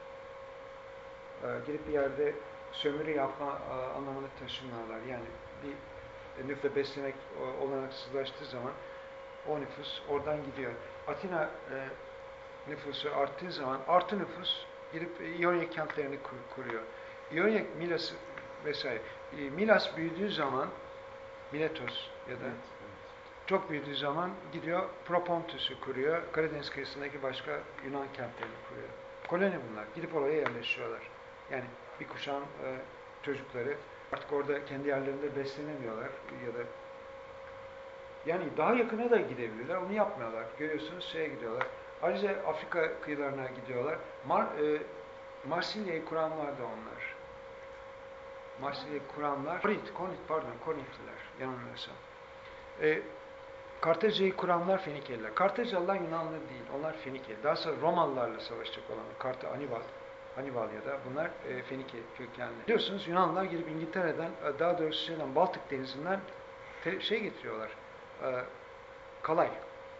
Gidip bir yerde sömürü yapma anlamını taşımıyorlar. Yani bir nüfle beslemek olanaksızlaştığı zaman o nüfus oradan gidiyor. Atina nüfusu arttığı zaman artı nüfus gidip İonya kentlerini kuruyor. İonya, Milas vesaire. Milas büyüdüğü zaman Miletos ya da çok büyüdüğü zaman gidiyor Propontus'u kuruyor. Karadeniz kıyısındaki başka Yunan kentlerini kuruyor. Koloni bunlar. Gidip oraya yerleşiyorlar. Yani bir kuşağın çocukları artık orada kendi yerlerinde beslenemiyorlar ya da yani daha yakına da gidebilirler. Onu yapmıyorlar. Görüyorsunuz gidiyorlar. Ayrıca Afrika kıyılarına gidiyorlar. Marsilya'yı kuranlar da onlar. Marsilya'yı kuranlar Korintliler yanılmıyorsam. Kartaca'yı kuranlar Fenikeliler. Kartacalılar Yunanlı değil. Onlar Fenikeli. Daha sonra Romalılarla savaşacak olan Hannibal ya da bunlar Fenike kökenli. Biliyorsunuz Yunanlılar gelip İngiltere'den, daha doğrusu Baltık Denizi'nden getiriyorlar. Kalay.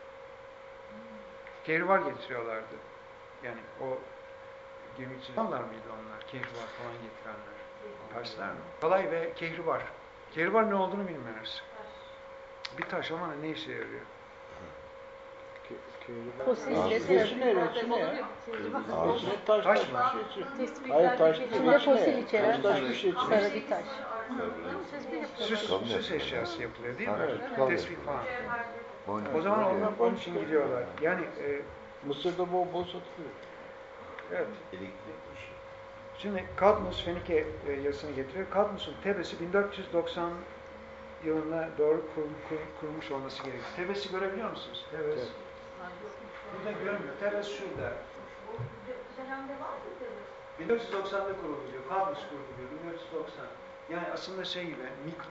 Kehribar getiriyorlardı. Yani o gemiciler mıydı onlar? Kehribar falan getirenler. Persler mi? Kalay ve kehribar. Kehribar ne olduğunu bilmiyoruz. Bir taş ama ne işe yarıyor? Fosil taş mı? Hayır, taş değil. İçinde fosil içeren sarı bir taş. Süs eşyası yapılıyor değil mi? Tesbih falan. O zaman onun için gidiyorlar. Yani Mısır'da bol satılıyor. Evet. Şimdi Kadmus Fenike yazısını getiriyor. Kadmus'un Tebes'i 1490 yılına doğru kurulmuş olması gerekiyor. Tebes'i görebiliyor musunuz? Tebes. Evet. Burada görünmüyor. Tebes şurada. 1490'da kuruldu diyor. Kadmus kuruldu diyor. 1490. Yani aslında şey gibi,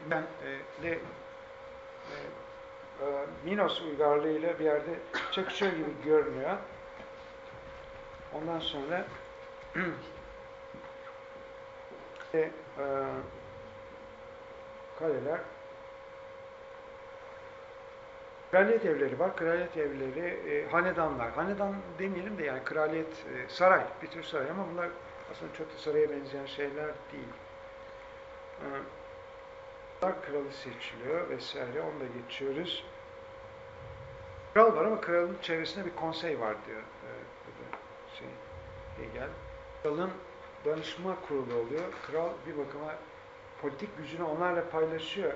Minos uygarlığıyla bir yerde çakışıyor gibi görünüyor. Ondan sonra kaleler, kraliyet evleri var. Kraliyet evleri, hanedanlar. Hanedan demeyelim de yani kraliyet, saray, bir tür saray ama bunlar aslında çok da saraya benzeyen şeyler değil. Kralı seçiliyor vesaire, onu da geçiyoruz. Kral var ama kralın çevresinde bir konsey var diyor Hegel. Kralın danışma kurulu oluyor. Kral bir bakıma politik gücünü onlarla paylaşıyor.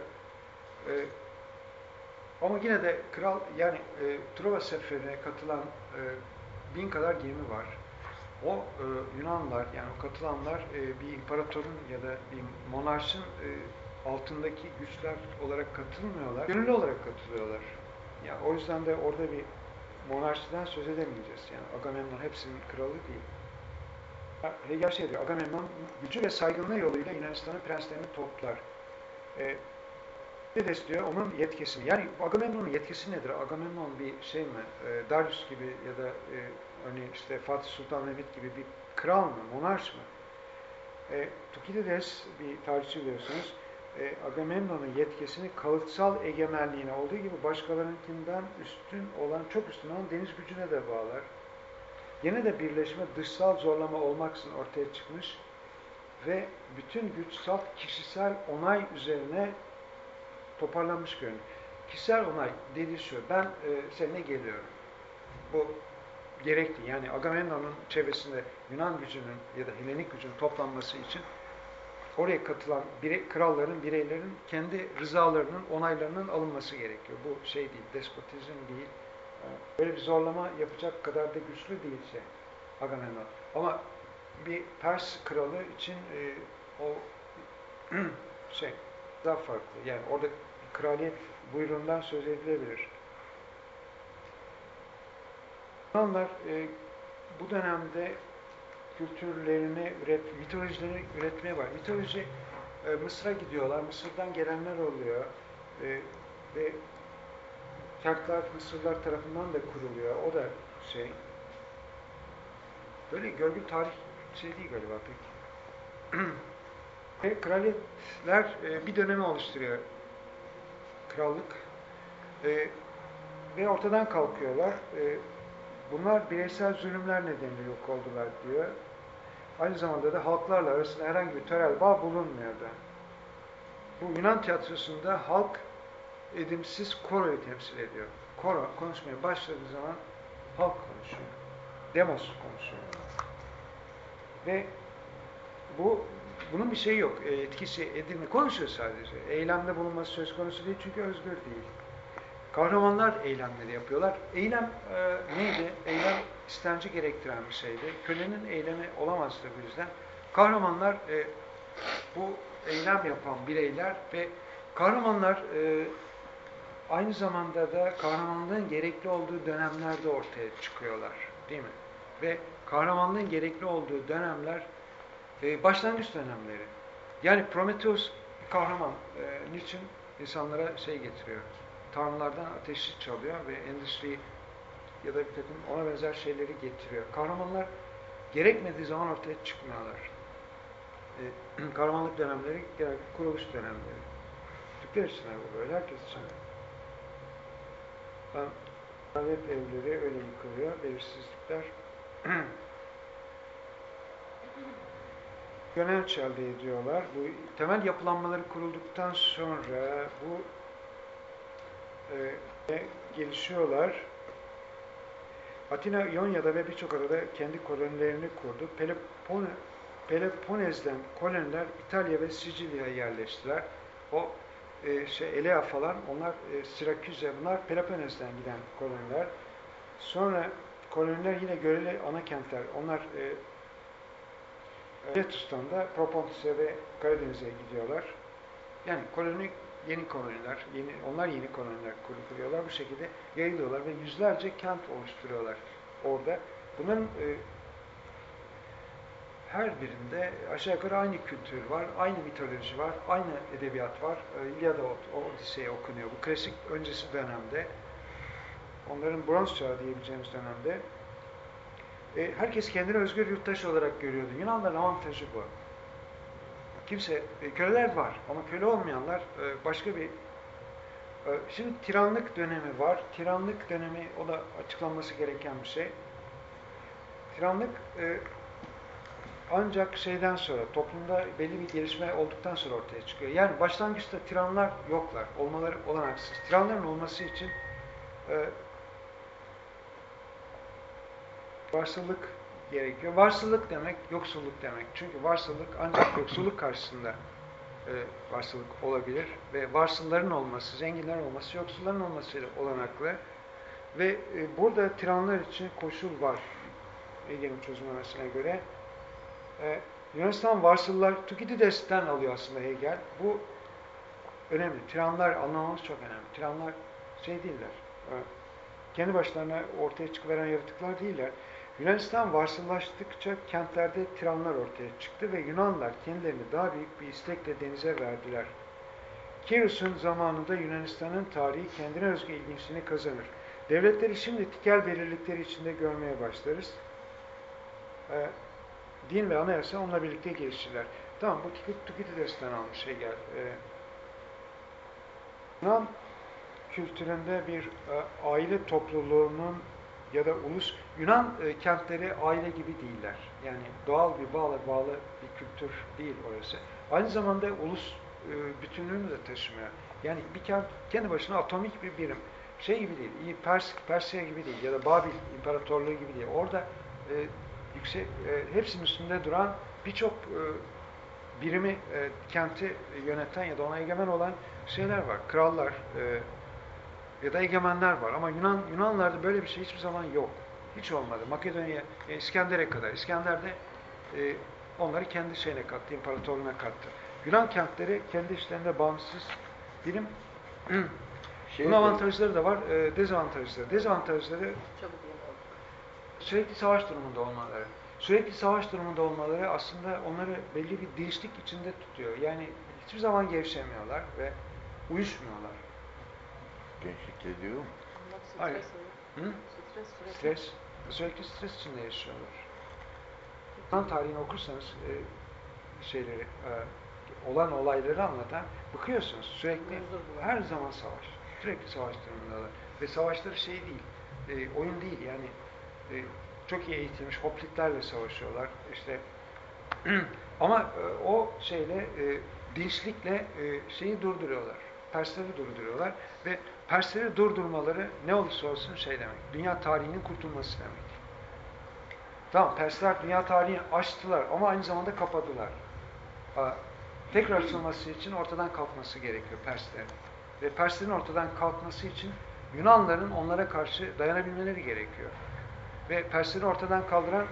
Ama yine de kral, yani Truva seferine katılan 1000 kadar gemi var. O Yunanlılar, yani o katılanlar bir imparatorun ya da bir monarşın altındaki güçler olarak katılmıyorlar. Gönüllü olarak katılıyorlar. Yani o yüzden de orada bir monarşiden söz edemeyeceğiz. Yani Agamemnon hepsinin kralı değil. Hegel şey diyor, Agamemnon gücü ve saygınlığı yoluyla Yunanistan'ın prenslerini toplar. Fides diyor, onun yetkisini. Yani Agamemnon'un yetkisi nedir? Agamemnon bir şey mi? Darius gibi ya da hani işte Fatih Sultan Mehmet gibi bir kral mı? Monarş mı? Tukidides bir tarihçi biliyorsunuz. Agamemnon'un yetkisini kalıtsal egemenliğine olduğu gibi başkalarınkinden üstün olan, çok üstün olan deniz gücüne de bağlar. Yine de birleşme dışsal zorlama olmaksızın ortaya çıkmış ve bütün güç salt kişisel onay üzerine toparlanmış görünüyor. Kişisel onay dediği şu, ben seninle geliyorum. Bu gerekli. Yani Agamemnon'un çevresinde Yunan gücünün ya da Helenik gücünün toplanması için oraya katılan kralların, bireylerin kendi rızalarının, onaylarının alınması gerekiyor. Bu şey değil, despotizm değil. Böyle bir zorlama yapacak kadar da güçlü değil Agamemnon. Ama bir Pers kralı için o daha farklı. Yani orada kraliyet buyruğundan söz edilebilir. Yunanlar bu dönemde kültürlerini, mitolojilerini üretmeye var. Mitoloji, Mısır'a gidiyorlar. Mısır'dan gelenler oluyor. Ve kentler Mısırlar tarafından da kuruluyor. O da böyle görgü tarih değil galiba pek. Ve kraliyetler bir dönemi oluşturuyor. Krallık. Ve ortadan kalkıyorlar. Bunlar bireysel zulümler nedeniyle yok oldular diyor. Aynı zamanda da halklarla arasında herhangi bir törel bağ bulunmuyordu. Bu Yunan tiyatrosunda halk edimsiz koroyu temsil ediyor. Koro konuşmaya başladığı zaman halk konuşuyor. Demos konuşuyor. Ve bunun bir şeyi yok. Etkisi edilme konuşuyor sadece. Eylemde bulunması söz konusu değil çünkü özgür değil. Kahramanlar eylemleri yapıyorlar. Eylem neydi? Eylem istemci gerektiren bir şeydi. Kölenin eylemi olamazdı bu yüzden. Kahramanlar bu eylem yapan bireyler ve kahramanlar aynı zamanda da kahramanlığın gerekli olduğu dönemlerde ortaya çıkıyorlar. Değil mi? Ve kahramanlığın gerekli olduğu dönemler başlangıç dönemleri. Yani Prometheus kahraman. Niçin? İnsanlara getiriyor. Tanrılardan ateşi çalıyor ve endüstri ya da bir takım ona benzer şeyleri getiriyor. Kahramanlar gerekmediği zaman ortaya çıkmıyorlar. Kahramanlık dönemleri genellikle kuruluş dönemleri. Türkler için bu böyle, herkes için. Kraliyet evleri öyle yıkılıyor, belirsizlikler. Gönenç elde ediyorlar. Bu temel yapılanmaları kurulduktan sonra bu gelişiyorlar. Atina, İonya'da ve birçok adada kendi kolonilerini kurdu. Peloponez'den koloniler İtalya ve Sicilya'ya yerleştiler. O Elea falan, onlar Siraküze, bunlar Peloponez'den giden koloniler. Sonra koloniler yine göreli ana kentler. Onlar Miletus'tan da Propontis'e ve Karadeniz'e gidiyorlar. Yani yeni koloniler, onlar yeni koloniler kuruyorlar. Bu şekilde yayılıyorlar ve yüzlerce kent oluşturuyorlar orada. Bunların her birinde aşağı yukarı aynı kültür var, aynı mitoloji var, aynı edebiyat var. İlyada, Odisey okunuyor. Bu klasik öncesi dönemde, onların bronz çağı diyebileceğimiz dönemde herkes kendini özgür yurttaş olarak görüyordu. Yunanların avantajı bu. Kimse, köleler var ama köle olmayanlar başka bir... Şimdi tiranlık dönemi var. Tiranlık dönemi, o da açıklanması gereken bir şey. Tiranlık ancak şeyden sonra, toplumda belli bir gelişme olduktan sonra ortaya çıkıyor. Yani başlangıçta tiranlar yoklar, olmaları olanaksız. Tiranların olması için varsılık gerekiyor. Varsılık demek, yoksulluk demek. Çünkü varsılık ancak yoksulluk karşısında varsılık olabilir. Ve varsılların olması, zenginlerin olması, yoksulların olmasıyla olanaklı. Ve burada tiranlar için koşul var. Hegel'in çözümlemesine göre. Yunanistan varsıllar, Tukidides'ten alıyor aslında Hegel. Bu önemli. Tiranlar anlamamız çok önemli. Tiranlar şey değiller. Kendi başlarına ortaya çıkıveren yaratıklar değiller. Yunanistan varsıllaştıkça kentlerde tiranlar ortaya çıktı ve Yunanlar kendilerini daha büyük bir istekle denize verdiler. Kiros'un zamanında Yunanistan'ın tarihi kendine özgü ilginçliğini kazanır. Devletleri şimdi tikel belirlilikleri içinde görmeye başlarız. Din ve anayasa onunla birlikte gelişirler. Tamam, bu Tukidides'ten almış Hegel. Yunan kültüründe bir aile topluluğunun ya da ulus, Yunan kentleri aile gibi değiller. Yani doğal bir bağlı bir kültür değil orası. Aynı zamanda ulus bütünlüğünü de taşımıyor. Yani bir kent kendi başına atomik bir birim. Şey gibi değil, Persya gibi değil ya da Babil İmparatorluğu gibi değil. Orada hepsinin üstünde duran birçok birimi, kenti yöneten ya da ona egemen olan şeyler var. Krallar ya da egemenler var. Ama Yunanlarda böyle bir şey hiçbir zaman yok. Hiç olmadı. Makedonya, İskender'e kadar. İskender de onları kendi şeyine kattı, imparatorluğuna kattı. Yunan kentleri kendi işlerinde bağımsız birim. Bunun avantajları da var, dezavantajları. Dezavantajları sürekli savaş durumunda olmaları. Sürekli savaş durumunda olmaları aslında onları belli bir değişiklik içinde tutuyor. Yani hiçbir zaman gevşemiyorlar ve uyuşmuyorlar. Gençlik ediyor mu? Hayır. Stres. Sürekli stres içinde yaşıyorlar. Yunan tarihini okursanız olan olayları anlatan bakıyorsunuz sürekli her zaman savaş. Sürekli savaş durumundalar. Ve savaşları şey değil, oyun değil yani çok iyi eğitilmiş hoplitlerle savaşıyorlar. İşte ama o şeyle dinçlikle şeyi durduruyorlar. Persleri durduruyorlar ve Persleri durdurmaları ne olursa olsun şey demek. Dünya tarihinin kurtulması demek. Tamam, Persler dünya tarihini açtılar ama aynı zamanda kapadılar. Tekrar açılması için ortadan kalkması gerekiyor Perslerin. Ve Perslerin ortadan kalkması için Yunanların onlara karşı dayanabilmeleri gerekiyor. Ve Persleri ortadan kaldıran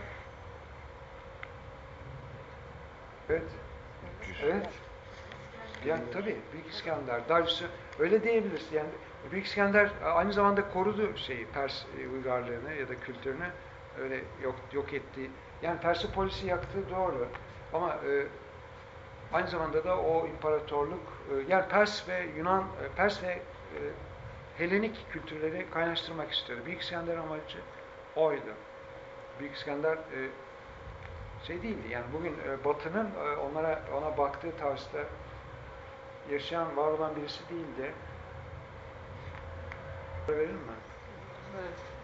evet. Yani tabii Büyük İskender, Darius'u öyle diyebiliriz. Yani Büyük İskender aynı zamanda korudu Pers uygarlığını ya da kültürünü öyle yok etti. Yani Persepolis'i yaktığı doğru. Ama aynı zamanda da o imparatorluk yani Pers ve Yunan, Pers ve Helenik kültürleri kaynaştırmak istiyordu. Büyük İskender amacı oydu. Büyük İskender şey değildi. Yani bugün Batı'nın ona baktığı tarzda yaşayan, var olan birisi değildi. Verir mi? Evet.